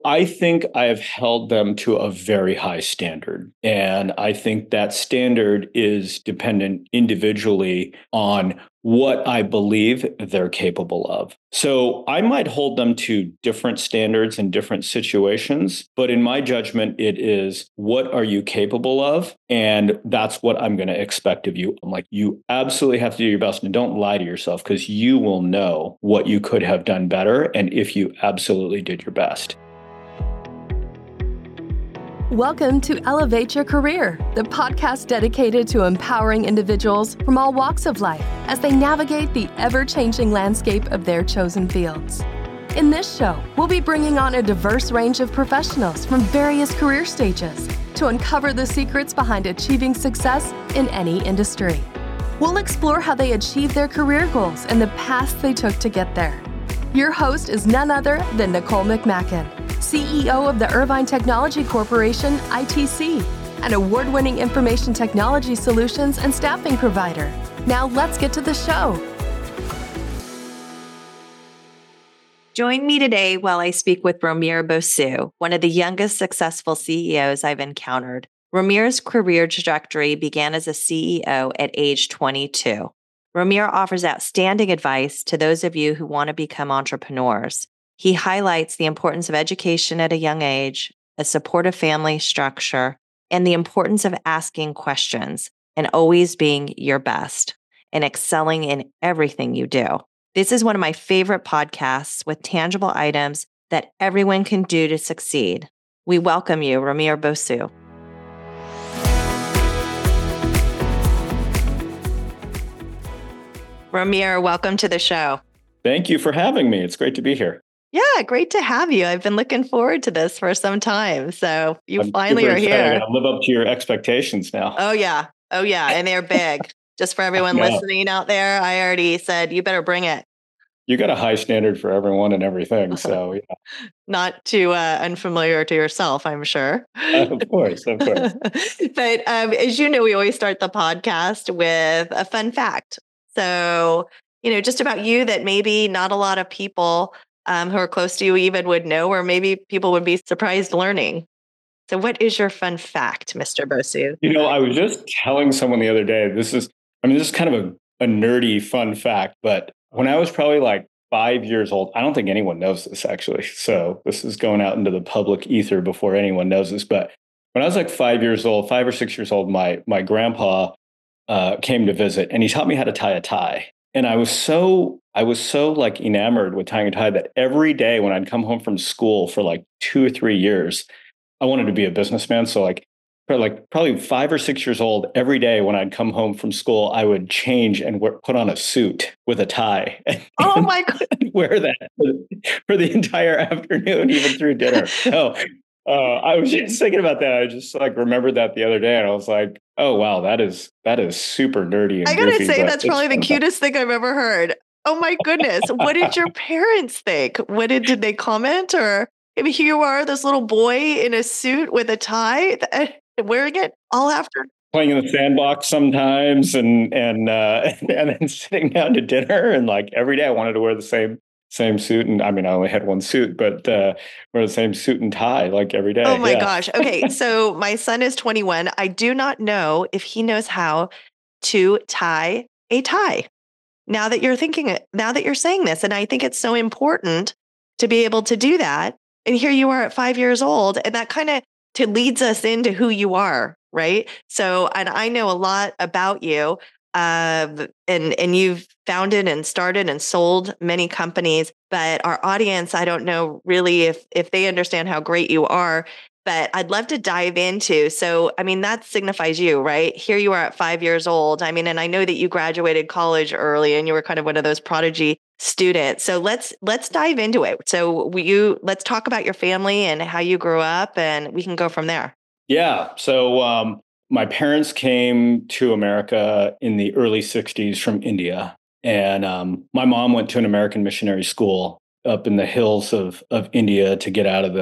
I think I have held them to a very high standard. And I think that standard is dependent individually on what I believe they're capable of. So I might hold them to different standards in different situations, but in my judgment, it is what are you capable of? And that's what I'm going to expect of you. I'm like, you absolutely have to do your best and don't lie to yourself because you will know what you could have done better and if you absolutely did your best. Welcome to Elevate Your Career, the podcast dedicated to empowering individuals from all walks of life as they navigate the ever-changing landscape of their chosen fields. In this show, we'll be bringing on a diverse range of professionals from various career stages to uncover the secrets behind achieving success in any industry. We'll explore how they achieved their career goals and the paths they took to get there. Your host is none other than Nicole McMacken, CEO of the Irvine Technology Corporation, ITC, an award-winning information technology solutions and staffing provider. Now let's get to the show. Join me today while I speak with Romir Bosu, one of the youngest successful CEOs I've encountered. Romir's career trajectory began as a CEO at age 22. Romir offers outstanding advice to those of you who want to become entrepreneurs. He highlights the importance of education at a young age, a supportive family structure, and the importance of asking questions and always being your best and excelling in everything you do. This is one of my favorite podcasts with tangible items that everyone can do to succeed. We welcome you, Romir Bosu. Romir, welcome to the show. Thank you for having me. It's great to be here. Yeah, great to have you. I've been looking forward to this for some time. So you finally are here. I gotta live up to your expectations now. Oh, yeah. And they're big. Just for everyone listening out there, I already said, you better bring it. You got a high standard for everyone and everything. So, yeah. Not too unfamiliar to yourself, I'm sure. Of course. But as you know, we always start the podcast with a fun fact. So, just about you that maybe not a lot of people who are close to you even would know, or maybe people would be surprised learning. So what is your fun fact, Mr. Bosu? I was just telling someone the other day, this is kind of a nerdy fun fact, but when I was probably like 5 years old, I don't think anyone knows this actually. So this is going out into the public ether before anyone knows this. But when I was like 5 or 6 years old, my grandpa came to visit and he taught me how to tie a tie. And I was so like enamored with tying a tie that every day when I'd come home from school for like 2 or 3 years, I wanted to be a businessman. So probably 5 or 6 years old, every day when I'd come home from school, I would change and put on a suit with a tie. Oh my God. Wear that for the entire afternoon, even through dinner. So I was just thinking about that. I just remembered that the other day, and I was like, "Oh wow, that is super nerdy." And I gotta goofy, say, that's probably the cutest thing I've ever heard. Oh my goodness, what did your parents think? Did they comment, or maybe here you are, this little boy in a suit with a tie, wearing it all after? Playing in the sandbox sometimes, and then sitting down to dinner, and like every day I wanted to wear the same suit. And I only had one suit, but wear the same suit and tie like every day. Oh my gosh. Okay. So my son is 21. I do not know if he knows how to tie a tie. Now that you're saying this, and I think it's so important to be able to do that. And here you are at 5 years old, and that kind of leads us into who you are, right? So, and I know a lot about you. And you've founded and started and sold many companies, but our audience, I don't know really if they understand how great you are, but I'd love to dive into. So, that signifies you, right? Here you are at 5 years old. And I know that you graduated college early and you were kind of one of those prodigy students. So let's dive into it. So let's talk about your family and how you grew up, and we can go from there. Yeah. So, my parents came to America in the early 60s from India. And my mom went to an American missionary school up in the hills of India to get out of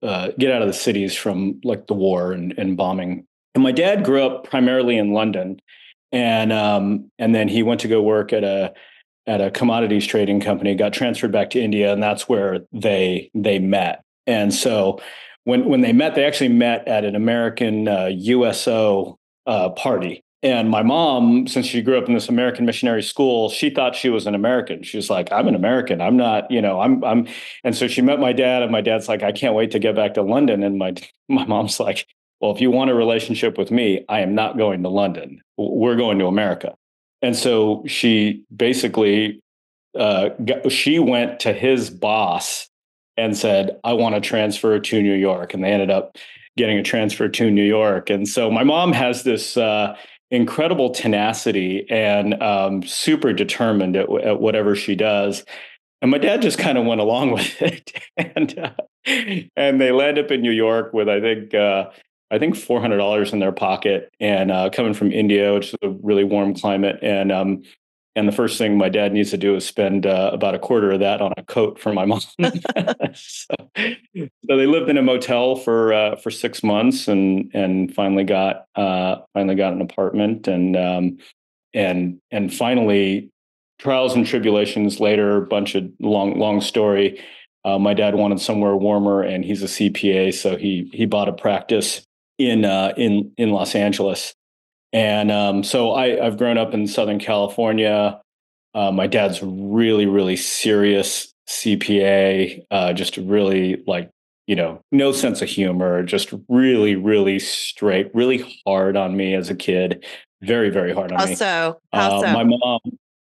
the cities from like the war and bombing. And my dad grew up primarily in London. And then he went to go work at a commodities trading company, got transferred back to India, and that's where they met. And so when they met, they actually met at an American USO party. And my mom, since she grew up in this American missionary school, she thought she was an American. She was like, I'm an American. I'm not, I'm. And so she met my dad, and my dad's like, I can't wait to get back to London. And my mom's like, well, if you want a relationship with me, I am not going to London. We're going to America. And so she basically, she went to his boss and said, I want to transfer to New York. And they ended up getting a transfer to New York. And so my mom has this incredible tenacity and super determined at whatever she does. And my dad just kind of went along with it. And they land up in New York with, I think $400 in their pocket, and coming from India, which is a really warm climate. And the first thing my dad needs to do is spend about a quarter of that on a coat for my mom. So they lived in a motel for 6 months, and finally got an apartment, and finally, trials and tribulations later, a bunch of long story. My dad wanted somewhere warmer, and he's a CPA, so he bought a practice in Los Angeles. And so I've grown up in Southern California. My dad's really, really serious CPA, just really no sense of humor, just really, really straight, really hard on me as a kid. Very, very hard on me. How so? My mom,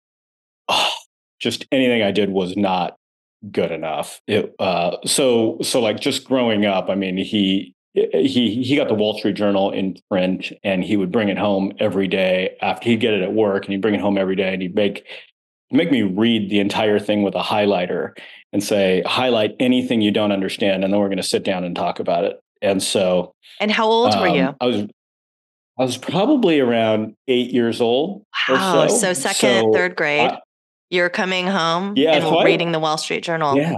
just anything I did was not good enough. So like just growing up, I mean, he got the Wall Street Journal in print, and he would bring it home every day after he'd get it at work, and he'd bring it home every day, and he'd make me read the entire thing with a highlighter and say, highlight anything you don't understand, and then we're going to sit down and talk about it. And so, and how old were you? I was probably around 8 years old. Wow. Or so. So second, third grade, you're coming home and reading the Wall Street Journal. Yeah.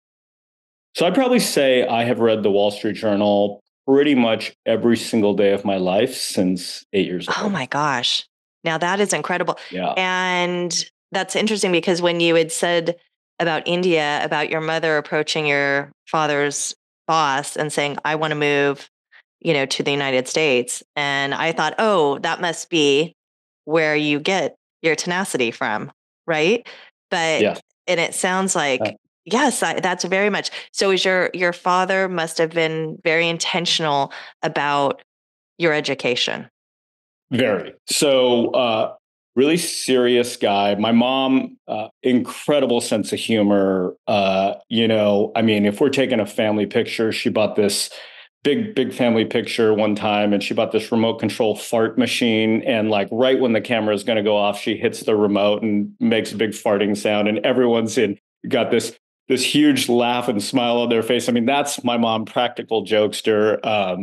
So I'd probably say I have read the Wall Street Journal pretty much every single day of my life since 8 years old. Oh my gosh. Now that is incredible. Yeah. And that's interesting, because when you had said about India, about your mother approaching your father's boss and saying, I want to move, to the United States. And I thought, oh, that must be where you get your tenacity from. Right. But, yeah. And it sounds like, yes, that's very much. So is your father must have been very intentional about your education. Very. So, really serious guy. My mom, incredible sense of humor. I mean, if we're taking a family picture, she bought this big family picture one time, and she bought this remote control fart machine. And like right when the camera is going to go off, she hits the remote and makes a big farting sound, and everyone's got this huge laugh and smile on their face. I mean, that's my mom, practical jokester.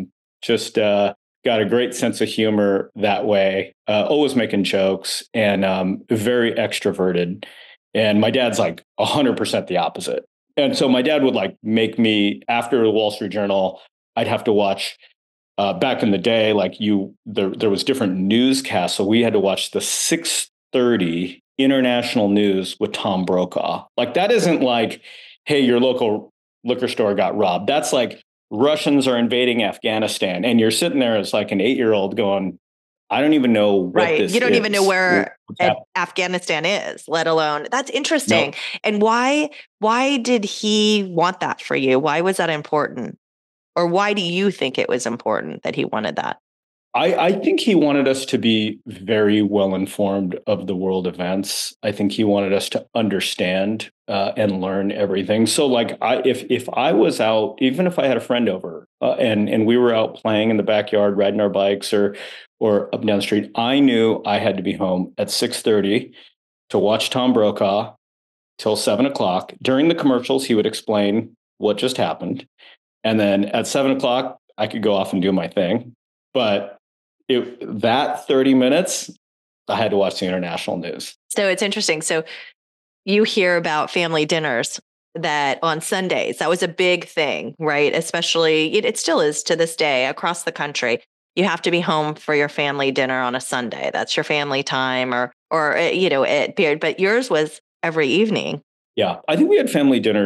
Got a great sense of humor that way, always making jokes, and very extroverted. And my dad's like 100% the opposite. And so my dad would like make me, after the Wall Street Journal, I'd have to watch, back in the day, like there was different newscasts. So we had to watch the 6:30 international news with Tom Brokaw. Like that isn't like, hey, your local liquor store got robbed. That's like, Russians are invading Afghanistan, and you're sitting there as like an 8-year-old going, I don't even know what right. this You don't is. even know where Afghanistan is, let alone. That's interesting. Nope. And why did he want that for you? Why was that important? Or why do you think it was important that he wanted that? I think he wanted us to be very well informed of the world events. I think he wanted us to understand and learn everything. So, like, if I was out, even if I had a friend over and we were out playing in the backyard, riding our bikes or up and down the street, I knew I had to be home at 6:30 to watch Tom Brokaw till 7:00. During the commercials, he would explain what just happened, and then at 7:00, I could go off and do my thing. But that 30 minutes, I had to watch the international news. So it's interesting. So you hear about family dinners that on Sundays, that was a big thing, right? Especially, it still is to this day across the country. You have to be home for your family dinner on a Sunday. That's your family time or period. But yours was every evening. Yeah, I think we had family dinners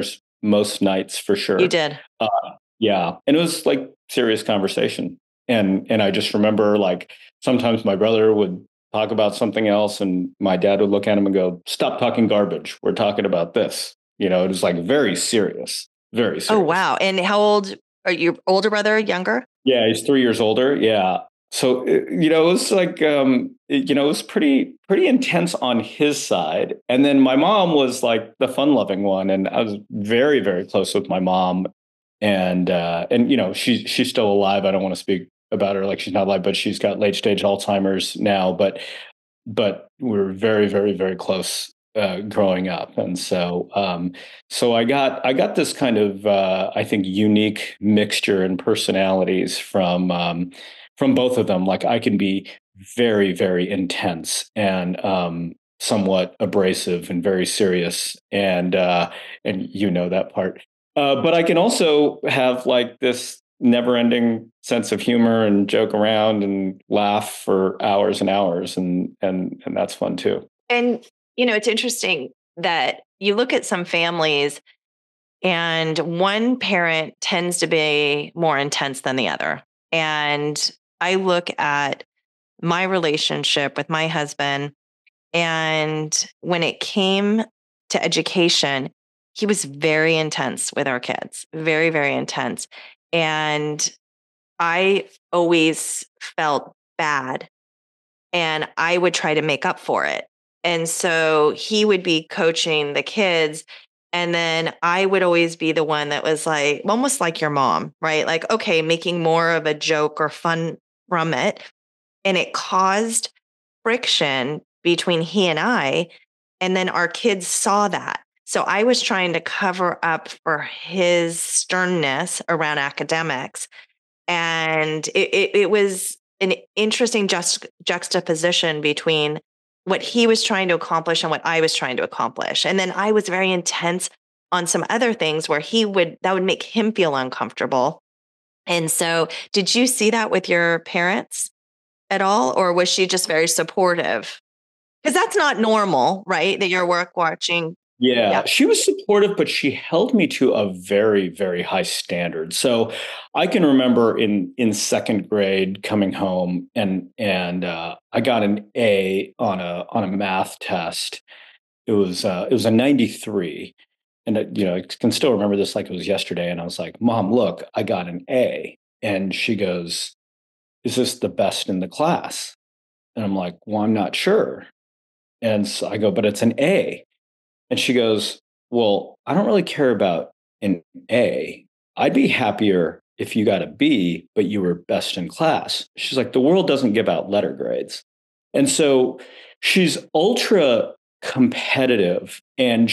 most nights for You sure. did. Uh, yeah. And it was like serious conversation. And I just remember like sometimes my brother would talk about something else and my dad would look at him and go, "Stop talking garbage. We're talking about this." It was like very serious, very Oh, serious. wow. And how old are your older brother, younger? Yeah, he's 3 years older. Yeah. So, it was like, it was pretty intense on his side. And then my mom was like the fun loving one. And I was very, very close with my mom. And she's still alive. I don't want to speak about her like she's not alive, but she's got late stage Alzheimer's now. But we're very, very, very close growing up, and so I got this kind of I think unique mixture in personalities from both of them. Like I can be very, very intense and somewhat abrasive and very serious, and that part. But I can also have like this never-ending sense of humor and joke around and laugh for hours and hours, and that's fun too. And, it's interesting that you look at some families and one parent tends to be more intense than the other. And I look at my relationship with my husband, and when it came to education, he was very intense with our kids, very, very intense. And I always felt bad and I would try to make up for it. And so he would be coaching the kids. And then I would always be the one that was like, almost like your mom, right? Like, okay, making more of a joke or fun from it. And it caused friction between he and I. And then our kids saw that. So I was trying to cover up for his sternness around academics. And it was an interesting juxtaposition between what he was trying to accomplish and what I was trying to accomplish. And then I was very intense on some other things where that would make him feel uncomfortable. And so, did you see that with your parents at all? Or was she just very supportive? Because that's not normal, right? That you're work watching. Yeah, Yeah. she was supportive, but she held me to a very, very high standard. So I can remember in second grade coming home and I got an A on a math test. It was a 93, and I can still remember this like it was yesterday. And I was like, "Mom, look, I got an A," and she goes, "Is this the best in the class?" And I'm like, "Well, I'm not sure." And so I go, "But it's an A." And she goes, "Well, I don't really care about an A. I'd be happier if you got a B, but you were best in class." She's like, "The world doesn't give out letter grades." And so she's ultra competitive, and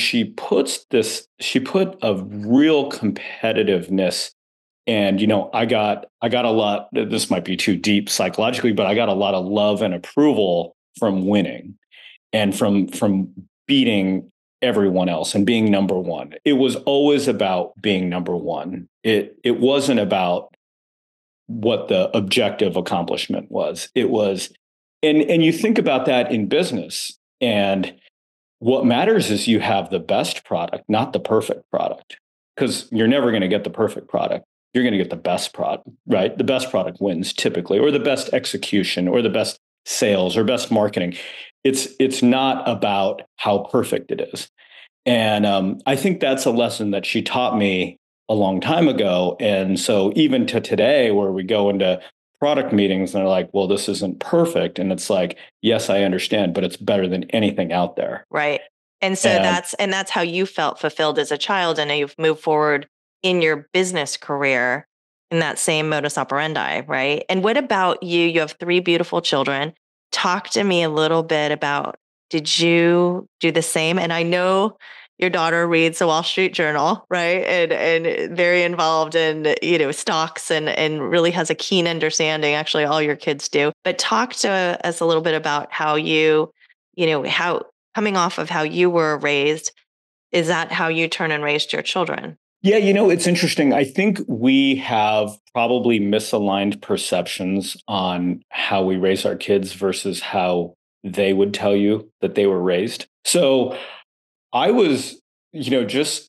she put a real competitiveness. And I got a lot, this might be too deep psychologically, but I got a lot of love and approval from winning and from beating everyone else and being number one. It was always about being number one. It wasn't about what the objective accomplishment was. It was, and you think about that in business, and what matters is you have the best product, not the perfect product, because you're never going to get the perfect product. You're going to get the best product, right? The best product wins typically, or the best execution, or the best sales, or best marketing. It's not about how perfect it is. And I think that's a lesson that she taught me a long time ago. And so even to today, where we go into product meetings and they're like, "Well, this isn't perfect." And it's like, "Yes, I understand, but it's better than anything out there." Right. And so And that's how you felt fulfilled as a child. And you've moved forward in your business career in that same modus operandi, right? And what about you? You have three beautiful children. Talk to me a little bit about, did you do the same? And I know your daughter reads the Wall Street Journal, right? And very involved in, stocks and really has a keen understanding. Actually, all your kids do. But talk to us a little bit about how how coming off of how you were raised, is that how you turn and raised your children? yeah, it's interesting. I think we have probably misaligned perceptions on how we raise our kids versus how they would tell you that they were raised. So I was, just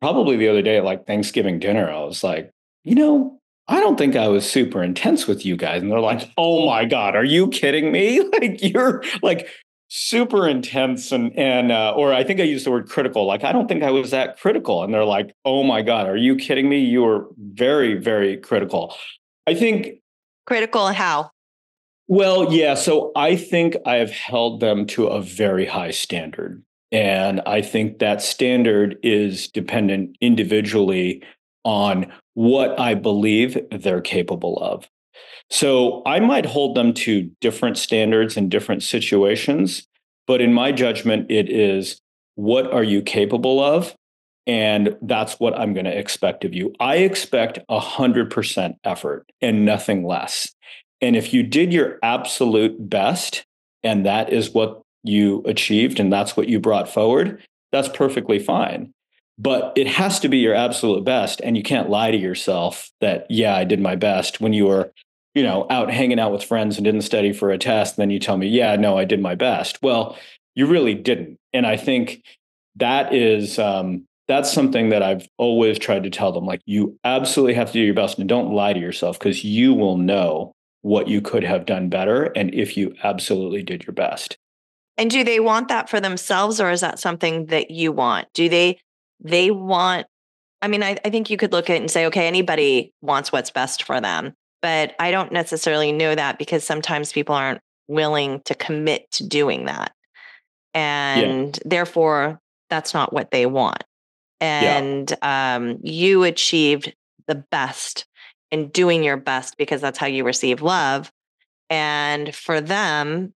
probably the other day at like Thanksgiving dinner, I was like, you know, I don't think I was super intense with you guys. And they're like, oh my God, are you kidding me? Like you're like super intense or I think I used the word critical. Like, I don't think I was that critical. And they're like, oh my God, are you kidding me? You were very, very critical. I think Critical how? well, yeah. So I think I have held them to a very high standard. And I think that standard is dependent individually on what I believe they're capable of. So I might hold them to different standards in different situations. But in my judgment, it is what are you capable of? And that's what I'm going to expect of you. I expect 100% effort and nothing less. And if you did your absolute best, and that is what you achieved, and that's what you brought forward, that's perfectly fine. But it has to be your absolute best. And you can't lie to yourself that, yeah, I did my best when you were, out hanging out with friends and didn't study for a test. And then you tell me, yeah, no, I did my best. Well, you really didn't. And I think that is, that's something that I've always tried to tell them. Like, you absolutely have to do your best and don't lie to yourself because you will know what you could have done better and if you absolutely did your best. And do they want that for themselves, or is that something that you want? Do they want, I mean, I think you could look at it and say, okay, anybody wants what's best for them. But I don't necessarily know that because sometimes people aren't willing to commit to doing that. Yeah. And therefore, that's not what they want. Yeah. And you achieved the best in doing your best because that's how you receive love. And for them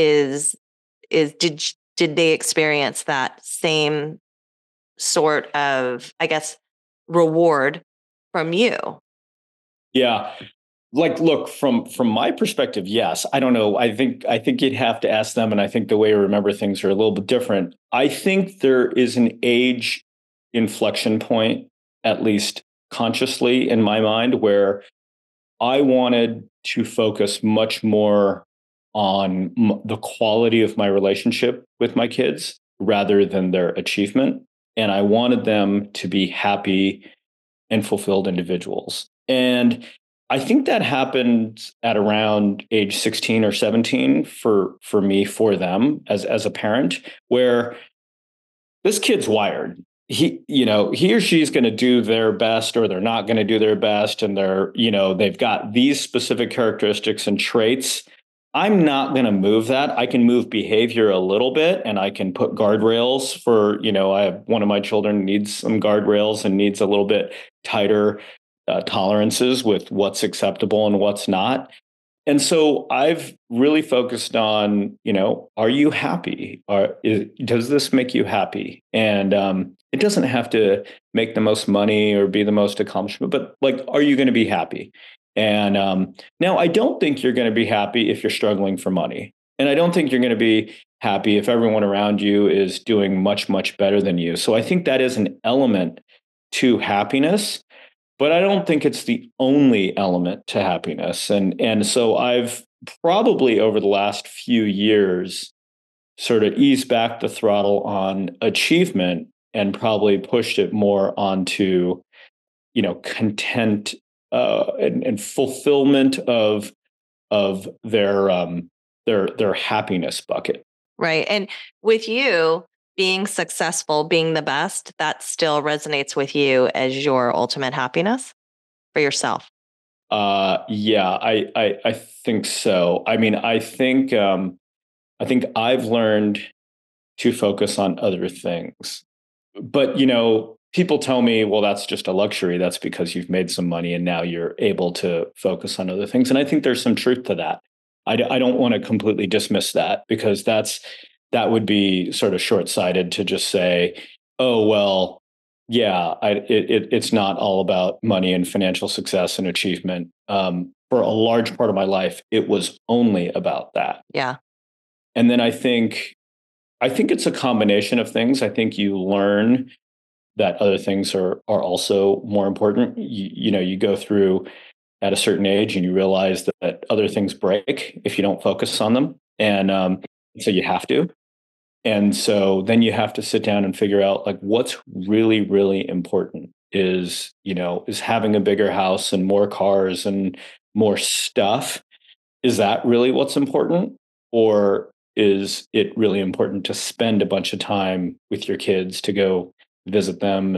did they experience that same sort of, I guess, reward from you? Yeah. Like, look, from my perspective, yes. I don't know. I think you'd have to ask them. And I think the way we remember things are a little bit different. I think there is an age inflection point, at least consciously in my mind, where I wanted to focus much more on the quality of my relationship with my kids rather than their achievement. And I wanted them to be happy and fulfilled individuals. And I think that happened at around age 16 or 17 for me, for them as a parent, where this kid's wired. He or she's going to do their best or they're not going to do their best. And they've got these specific characteristics and traits. I'm not going to move that. I can move behavior a little bit and I can put guardrails I have one of my children needs some guardrails and needs a little bit tighter tolerances with what's acceptable and what's not. And so I've really focused on, are you happy? Does this make you happy? And it doesn't have to make the most money or be the most accomplishment, but like, are you going to be happy? And now I don't think you're going to be happy if you're struggling for money. And I don't think you're going to be happy if everyone around you is doing much, much better than you. So I think that is an element to happiness. But I don't think it's the only element to happiness. And so I've probably over the last few years sort of eased back the throttle on achievement and probably pushed it more onto, content and fulfillment of their happiness bucket. Right. And with you being successful, being the best, that still resonates with you as your ultimate happiness for yourself. Yeah, I think so. I mean, I think I've learned to focus on other things. But, people tell me, well, that's just a luxury. That's because you've made some money and now you're able to focus on other things. And I think there's some truth to that. I don't want to completely dismiss that because that would be sort of short-sighted to just say, oh, well, yeah, it's not all about money and financial success and achievement. For a large part of my life, it was only about that. Yeah. And then I think it's a combination of things. I think you learn that other things are also more important. You go through at a certain age and you realize that other things break if you don't focus on them. And so you have to. And so then you have to sit down and figure out like what's really, really important is having a bigger house and more cars and more stuff. Is that really what's important? Or is it really important to spend a bunch of time with your kids to go visit them?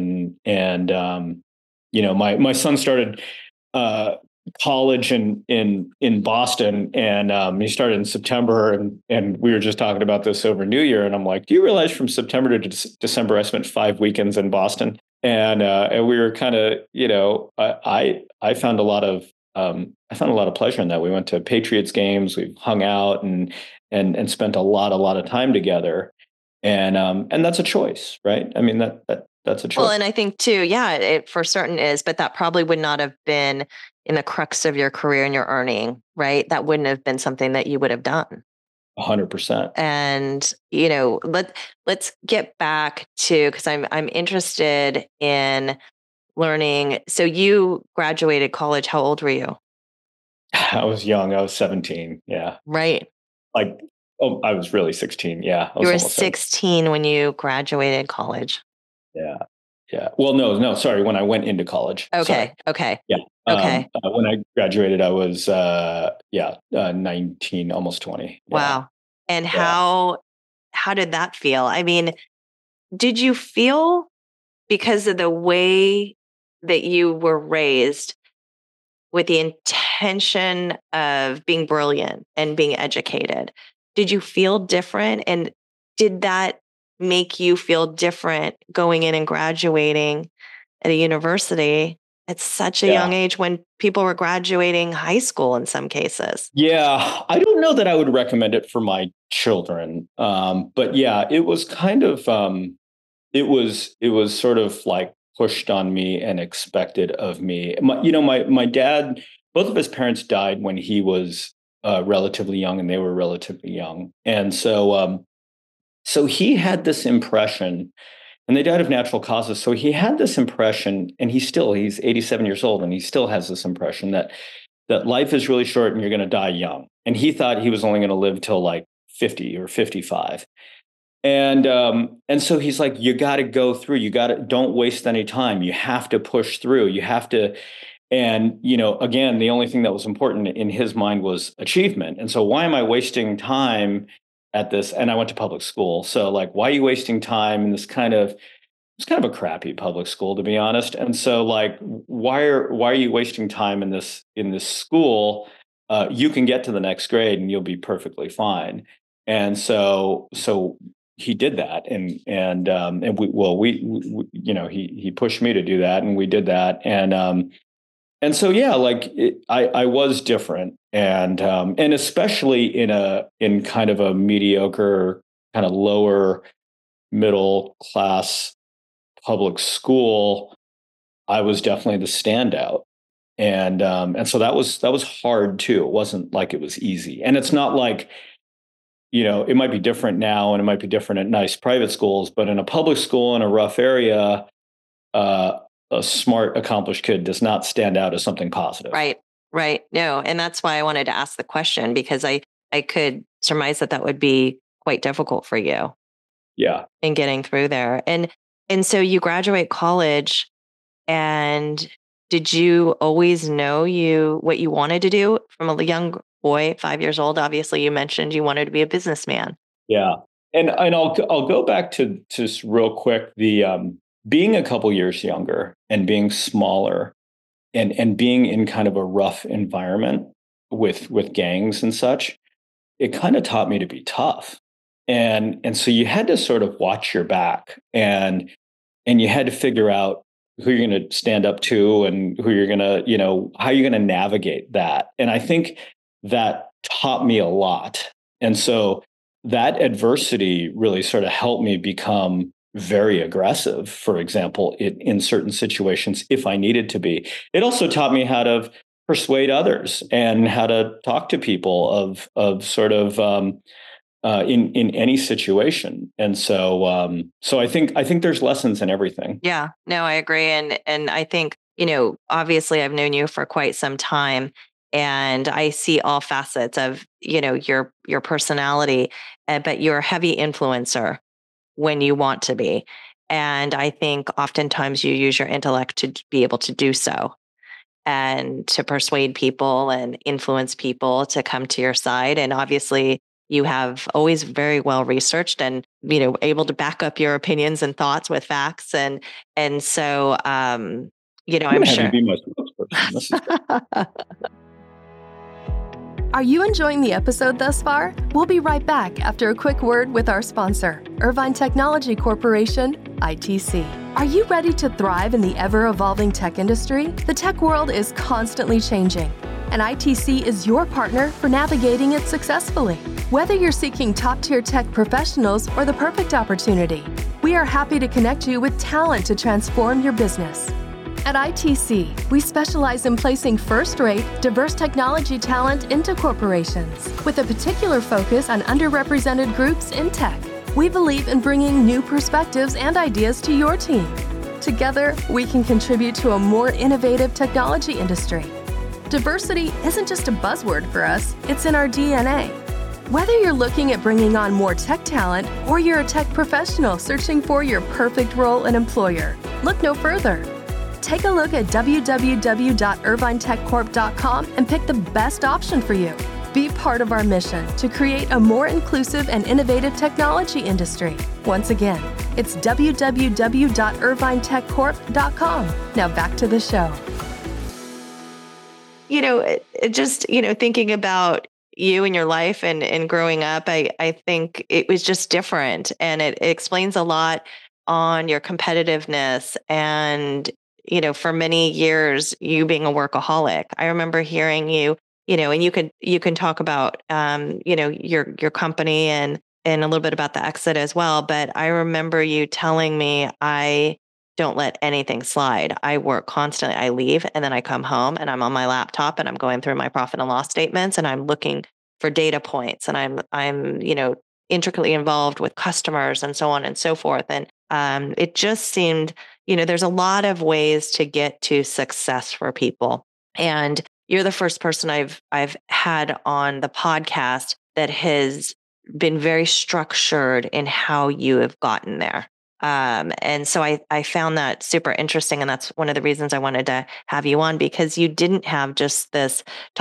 My son started uh, college in Boston, and he started in September, and we were just talking about this over New Year, and I'm like, do you realize from September to December I spent 5 weekends in Boston, and we were kind of I found a lot of pleasure in that. We went to Patriots games, we hung out and spent a lot of time together, and that's a choice, right? I mean that's a choice. Well, and I think too, yeah, it for certain is, but that probably would not have been in the crux of your career and your earning, right? That wouldn't have been something that you would have done. 100%. And let's get back to, because I'm interested in learning. So you graduated college. How old were you? I was young. I was 17. Yeah. Right. Like, I was really 16. Yeah. You were 16 when you graduated college. Yeah. Yeah. Well, no, sorry. When I went into college. Okay. Sorry. Okay. Yeah. Okay. When I graduated, I was, 19, almost 20. Yeah. Wow. And how did that feel? I mean, did you feel, because of the way that you were raised with the intention of being brilliant and being educated, did you feel different? And did that make you feel different going in and graduating at a university at such a young age when people were graduating high school in some cases? Yeah, I don't know that I would recommend it for my children. But yeah, it was kind of it was sort of like pushed on me and expected of me. My dad, both of his parents died when he was relatively young, and they were relatively young, and so he had this impression, and they died of natural causes. So he had this impression, and he's 87 years old, and he still has this impression that life is really short and you're going to die young. And he thought he was only going to live till like 50 or 55. And so he's like, you got to go through, don't waste any time. You have to push through. You have to. And, again, the only thing that was important in his mind was achievement. And so why am I wasting time at this? And I went to public school. So like, why are you wasting time in this it's kind of a crappy public school, to be honest. And so like, why are you wasting time in this school? You can get to the next grade and you'll be perfectly fine. And so he did that, and he pushed me to do that, and we did that, and so yeah, like I was different, and especially in kind of a mediocre, kind of lower middle class public school, I was definitely the standout, and so that was hard too. It wasn't like it was easy, and it's not like, it might be different now, and it might be different at nice private schools, but in a public school in a rough area, a smart, accomplished kid does not stand out as something positive. Right. No, and that's why I wanted to ask the question, because I could surmise that would be quite difficult for you. Yeah. In getting through there. And so you graduate college, and did you always know what you wanted to do from a young boy, 5 years old? Obviously, you mentioned you wanted to be a businessman. Yeah. And I'll go back to just real quick, the being a couple years younger and being smaller and being in kind of a rough environment with gangs and such, it kind of taught me to be tough. And so you had to sort of watch your back, and you had to figure out who you're going to stand up to and who you're going to, how you're going to navigate that. And I think that taught me a lot. And so that adversity really sort of helped me become very aggressive, for example, in certain situations, if I needed to be. It also taught me how to persuade others and how to talk to people of sort of in any situation. And so so I think there's lessons in everything. Yeah, no, I agree. And I think, obviously I've known you for quite some time, and I see all facets of, your personality, but you're a heavy influencer when you want to be. And I think oftentimes you use your intellect to be able to do so and to persuade people and influence people to come to your side. And obviously, you have always very well researched and able to back up your opinions and thoughts with facts. And so I'm gonna have you sure. be my spokesperson. This is Are you enjoying the episode thus far? We'll be right back after a quick word with our sponsor, Irvine Technology Corporation, ITC. Are you ready to thrive in the ever-evolving tech industry? The tech world is constantly changing, and ITC is your partner for navigating it successfully. Whether you're seeking top-tier tech professionals or the perfect opportunity, we are happy to connect you with talent to transform your business. At ITC, we specialize in placing first-rate, diverse technology talent into corporations, with a particular focus on underrepresented groups in tech. We believe in bringing new perspectives and ideas to your team. Together, we can contribute to a more innovative technology industry. Diversity isn't just a buzzword for us, it's in our DNA. Whether you're looking at bringing on more tech talent or you're a tech professional searching for your perfect role and employer, look no further. Take a look at www.irvinetechcorp.com and pick the best option for you. Be part of our mission to create a more inclusive and innovative technology industry. Once again, it's www.irvinetechcorp.com. Now back to the show. Thinking about you and your life and growing up, I think it was just different, and it explains a lot on your competitiveness and for many years, you being a workaholic. I remember hearing you, and you can talk about, your company and a little bit about the exit as well. But I remember you telling me, I don't let anything slide. I work constantly. I leave and then I come home and I'm on my laptop and I'm going through my profit and loss statements and I'm looking for data points and I'm intricately involved with customers and so on and so forth. And it just seemed, there's a lot of ways to get to success for people. And you're the first person I've had on the podcast that has been very structured in how you have gotten there. And so I found that super interesting. And that's one of the reasons I wanted to have you on, because you didn't have just this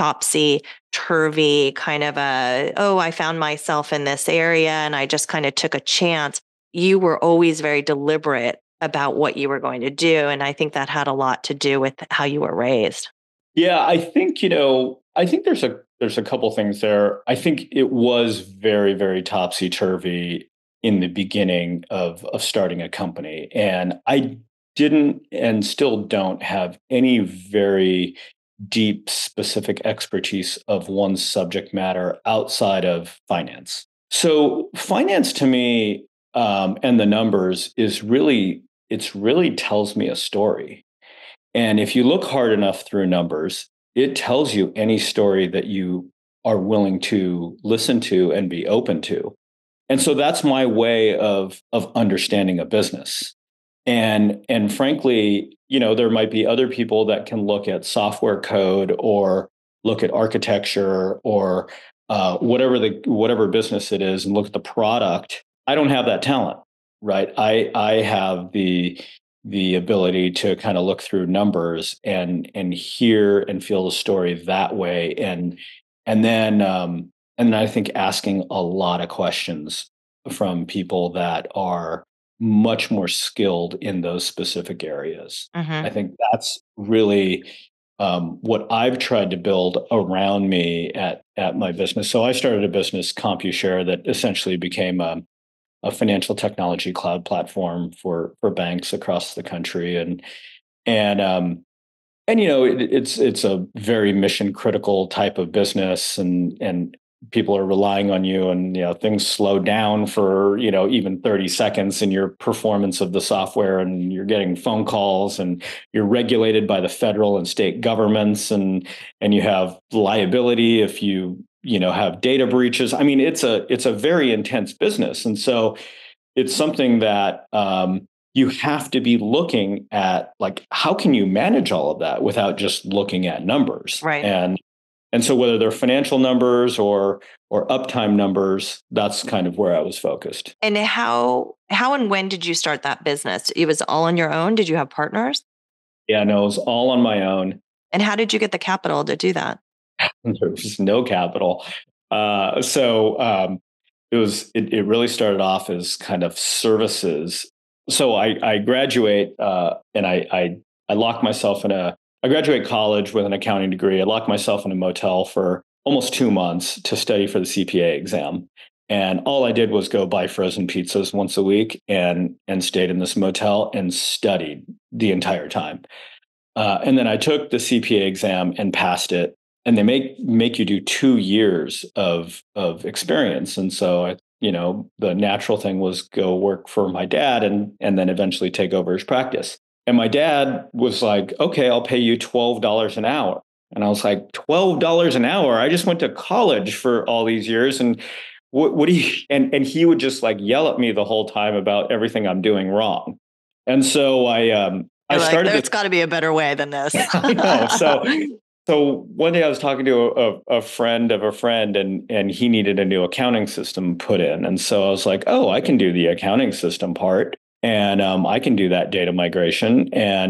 topsy-turvy kind of I found myself in this area and I just kind of took a chance. You were always very deliberate about what you were going to do. And I think that had a lot to do with how you were raised. Yeah, I think, there's a couple things there. I think it was very, very topsy-turvy in the beginning of starting a company. And I didn't and still don't have any very deep, specific expertise of one subject matter outside of finance. So finance to me, and the numbers it really tells me a story. And if you look hard enough through numbers, it tells you any story that you are willing to listen to and be open to. And so that's my way of understanding a business. And frankly, there might be other people that can look at software code or look at architecture or whatever business it is and look at the product. I don't have that talent, right? I have the ability to kind of look through numbers and hear and feel the story that way. And then I think asking a lot of questions from people that are much more skilled in those specific areas. Mm-hmm. I think that's really what I've tried to build around me at my business. So I started a business, CompuShare, that essentially became a financial technology cloud platform for banks across the country, and it's a very mission critical type of business, and people are relying on you, and things slow down for even 30 seconds in your performance of the software, and you're getting phone calls, and you're regulated by the federal and state governments, and you have liability if you have data breaches. I mean, it's a very intense business, and so it's something that you have to be looking at, like, how can you manage all of that without just looking at numbers? Right. And so whether they're financial numbers or uptime numbers, that's kind of where I was focused. And how and when did you start that business? It was all on your own? Did you have partners? Yeah, no, it was all on my own. And how did you get the capital to do that? There was no capital. It really started off as kind of services. So I graduate and I lock myself I graduate college with an accounting degree. I locked myself in a motel for almost 2 months to study for the CPA exam. And all I did was go buy frozen pizzas once a week and stayed in this motel and studied the entire time. And then I took the CPA exam and passed it. And they make you do 2 years of experience. And so the natural thing was go work for my dad and then eventually take over his practice. And my dad was like, okay, I'll pay you $12 an hour. And I was like, $12 an hour? I just went to college for all these years. And what do you, and he would just like yell at me the whole time about everything I'm doing wrong. And so I started. There's got to be a better way than this. I know. So one day I was talking to a friend of a friend, and he needed a new accounting system put in. And so I was like, oh, I can do the accounting system part, and I can do that data migration, and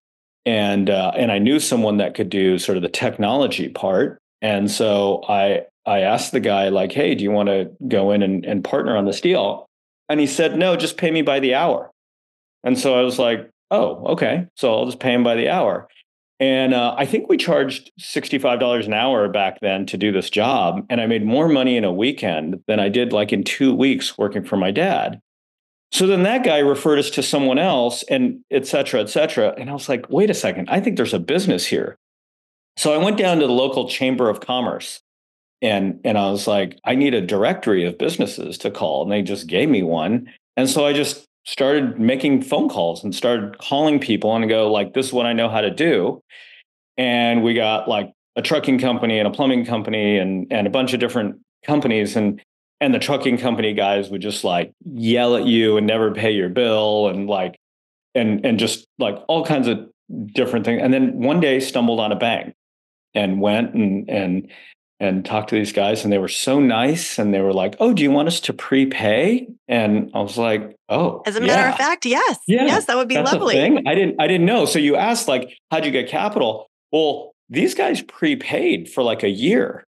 I knew someone that could do sort of the technology part. And so I asked the guy, like, hey, do you want to go in and partner on this deal? And he said, no, just pay me by the hour. And so I was like, oh, okay. So I'll just pay him by the hour. And I think we charged $65 an hour back then to do this job. And I made more money in a weekend than I did like in 2 weeks working for my dad. So then that guy referred us to someone else and et cetera, et cetera. And I was like, wait a second, I think there's a business here. So I went down to the local chamber of commerce and I was like, I need a directory of businesses to call. And they just gave me one. And so I just started making phone calls and started calling people and go like, this is what I know how to do. And we got like a trucking company and a plumbing company and a bunch of different companies. And the trucking company guys would just like yell at you and never pay your bill and like, and just like all kinds of different things. And then one day stumbled on a bank and went and talked to these guys, and they were so nice. And they were like, oh, do you want us to prepay? And I was like, oh, as a matter of fact, yes. Yeah, yes, that would be that's lovely. A thing. I didn't know. So you asked like, how'd you get capital? Well, these guys prepaid for like a year.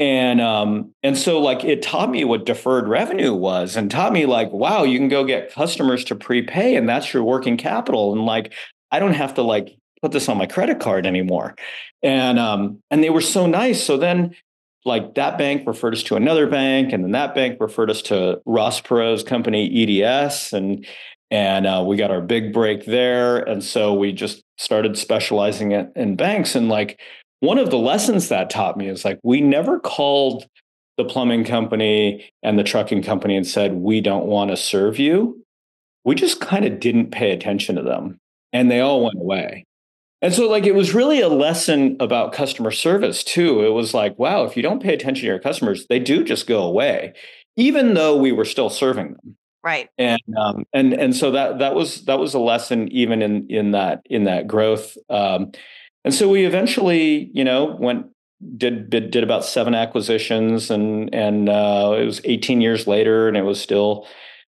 And so like it taught me what deferred revenue was and taught me like, wow, you can go get customers to prepay and that's your working capital. And like, I don't have to like put this on my credit card anymore. And they were so nice. So then like that bank referred us to another bank, and then that bank referred us to Ross Perot's company, EDS, and we got our big break there. And so we just started specializing in banks. And like one of the lessons that taught me is like, we never called the plumbing company and the trucking company and said, we don't want to serve you. We just kind of didn't pay attention to them, and they all went away. And so like, it was really a lesson about customer service too. It was like, wow, if you don't pay attention to your customers, they do just go away, even though we were still serving them. Right. And so that was a lesson even in that growth. And so we eventually, did about 7 acquisitions, and it was 18 years later, and it was still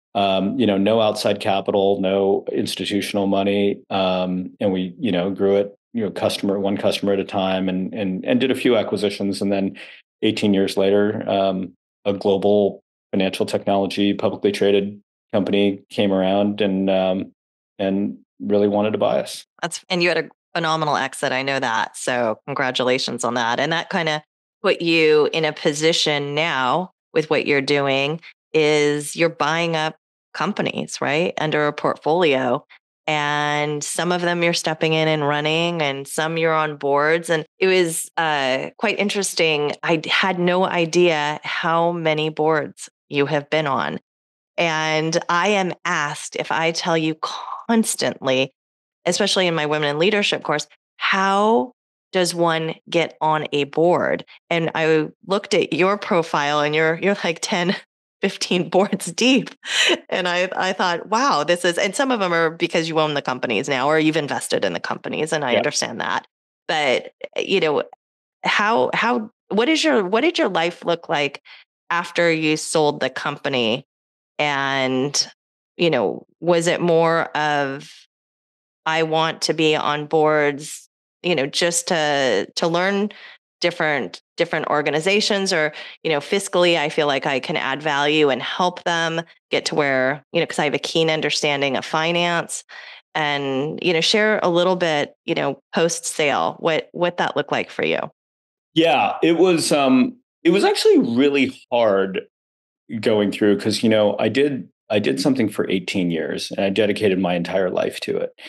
no outside capital, no institutional money. And we, grew it, one customer at a time, and did a few acquisitions. And then 18 years later, a global financial technology, publicly traded company came around and really wanted to buy us. And you had a phenomenal exit. I know that. So congratulations on that. And that kind of put you in a position now with what you're doing is you're buying up companies, right? Under a portfolio. And some of them you're stepping in and running, and some you're on boards. And it was quite interesting. I had no idea how many boards you have been on. And I am asked, if I tell you constantly, especially in my Women in Leadership course, how does one get on a board? And I looked at your profile, and you're like 10, 15 boards deep. And I thought, wow, this is, and some of them are because you own the companies now, or you've invested in the companies. And I understand that. But, what did your life look like after you sold the company? And, was it more of, I want to be on boards, just to learn different organizations, or, fiscally, I feel like I can add value and help them get to where, because I have a keen understanding of finance, and, share a little bit, post sale, what that looked like for you. Yeah, it was actually really hard going through because I did something for 18 years and I dedicated my entire life to it.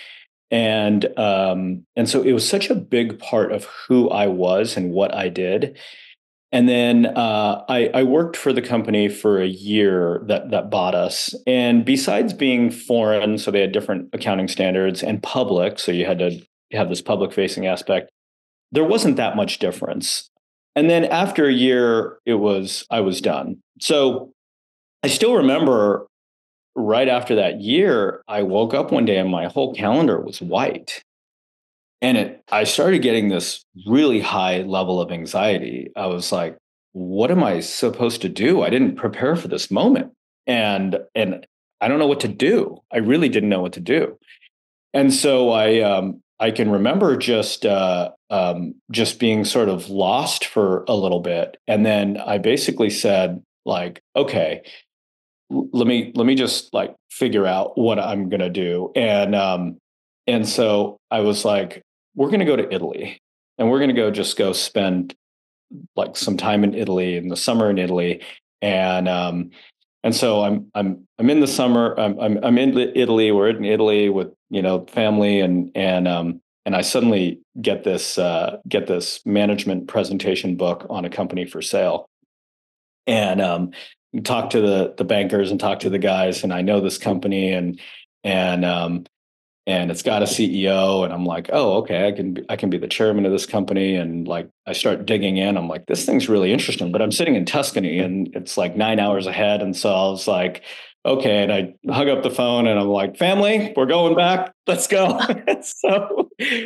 And so it was such a big part of who I was and what I did. And then I worked for the company for a year that bought us. And besides being foreign, so they had different accounting standards, and public, so you had to have this public facing aspect, there wasn't that much difference. And then after a year, I was done. So I still remember right after that year, I woke up one day and my whole calendar was white. And I started getting this really high level of anxiety. I was like, what am I supposed to do? I didn't prepare for this moment. And I don't know what to do. I really didn't know what to do. And so I can remember just being sort of lost for a little bit. And then I basically said, like, okay, let me just like figure out what I'm gonna do. And so I was like, we're gonna go to Italy, and we're gonna go spend like some time in Italy in the summer in Italy. And so I'm in the summer. I'm in Italy. We're in Italy with family, and I suddenly get this management presentation book on a company for sale, and talk to the bankers and talk to the guys, and I know this company, and and it's got a CEO, and I'm like, oh, okay, I can be the chairman of this company. And like I start digging in, I'm like, this thing's really interesting, but I'm sitting in Tuscany and it's like 9 hours ahead. And so I was like, okay. And I hung up the phone and I'm like, family, we're going back, let's go. So